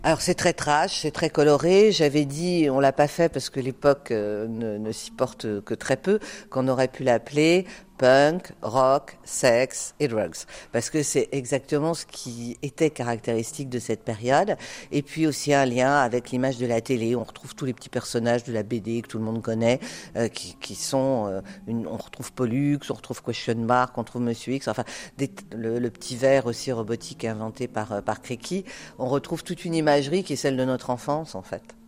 Alors c'est très trash, c'est très coloré. J'avais dit, on l'a pas fait parce que l'époque ne s'y porte que très peu, qu'on aurait pu l'appeler punk, rock, sexe et drugs. Parce que c'est exactement ce qui était caractéristique de cette période. Et puis aussi un lien avec l'image de la télé. On retrouve tous les petits personnages de la BD que tout le monde connaît, qui sont, on retrouve Pollux, on retrouve Question Mark, on trouve Monsieur X, enfin le petit verre aussi robotique inventé par Kriki. On retrouve toute une imagerie qui est celle de notre enfance en fait.